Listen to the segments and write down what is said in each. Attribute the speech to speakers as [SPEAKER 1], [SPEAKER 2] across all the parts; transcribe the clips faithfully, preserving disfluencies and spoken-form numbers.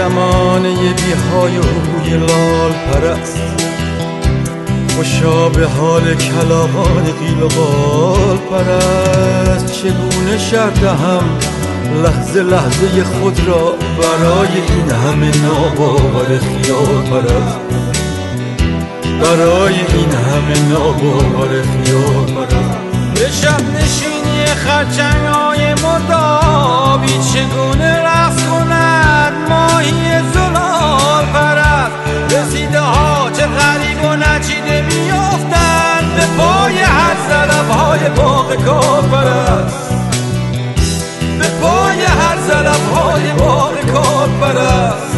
[SPEAKER 1] زمانه بی‌های و روی لال پرست، خوشا به حال کلاغان قیل و قال پرست. چگونه شرح دهم لحظه لحظه خود را برای این همه ناباور خیال پرست، برای این همه ناباور خیال پرست. به شب نشینی خرچنگ‌های مردابی چگونه رقص کند ماهی زلال پرست. رسیده ها چه غریب و نچیده میافتند به پای هر زلف‌های باغ کال پرست، به پای هر زلف‌های باغ کال پرست.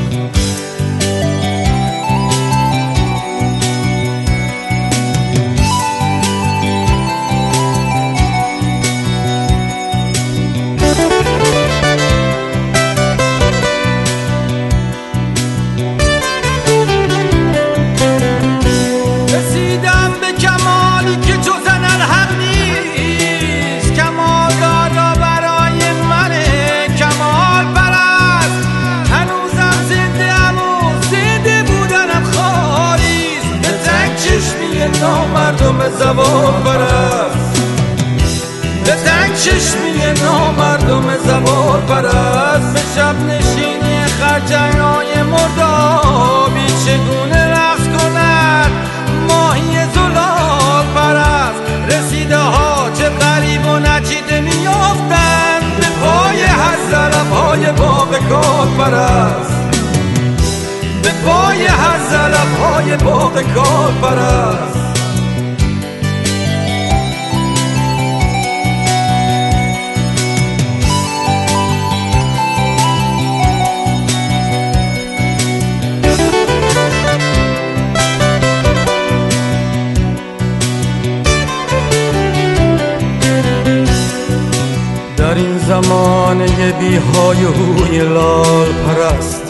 [SPEAKER 1] نامردم زبان پرست، به تنگ چشمی نامردم زبان پرست. به شب نشینی خرچنگ‌های مردابی چگونه رقص کند ماهی زلال پرست. رسیده ها چه غریب و نچیده میافتند به پای هر زلف‌های باغ کال پرست، به پای هر زلف‌های باغ کال پرست. در این زمانه بی‌های و روی لال پرست،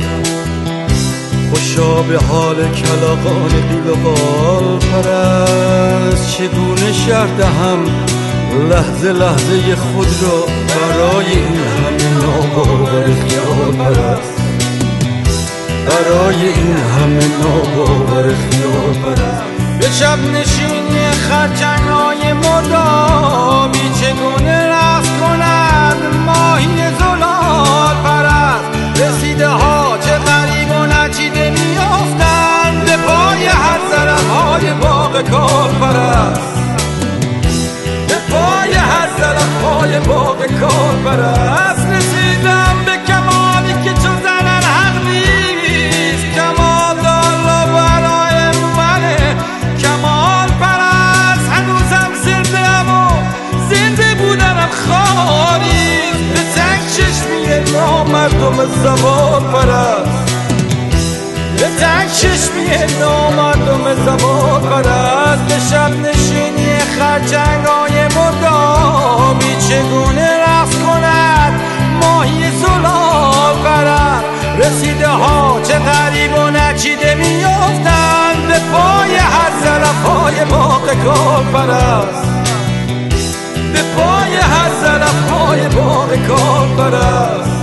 [SPEAKER 1] خوشا به حال کلاغان قیل و قال پرست. چگونه شرح دهم لحظه لحظه خود را برای این همه ناباور خیال پرست، برای این همه ناباور خیال پرست. به شب نشینی خرچنگ‌های مردابی چگونه رقص کند ماهی زلال پرست. رسیده ها چه غریب و نچیده میافتند به پای هر زلف‌های باغ کال پرست، به پای هر زلف‌های باغ کال پرست. رسیدم به کمالی که چو زنن حق نیست، کمال دالا برای منه کمال پرست. هنوزم زنده‌ام و زنده بودنم خالی، به تنگ چشمی نامردم زبان پرست، به تنگ چشمی نامردم زبان پرست. به شب نشینی خرچنگ‌های مردابی چگونه رقص کند ماهی زلال پرست. رسیده ها چه غریب و نچیده میافتند به پای هر زلف‌های باغ کال پرست، به پای هر زلف‌های باغ کال پرست.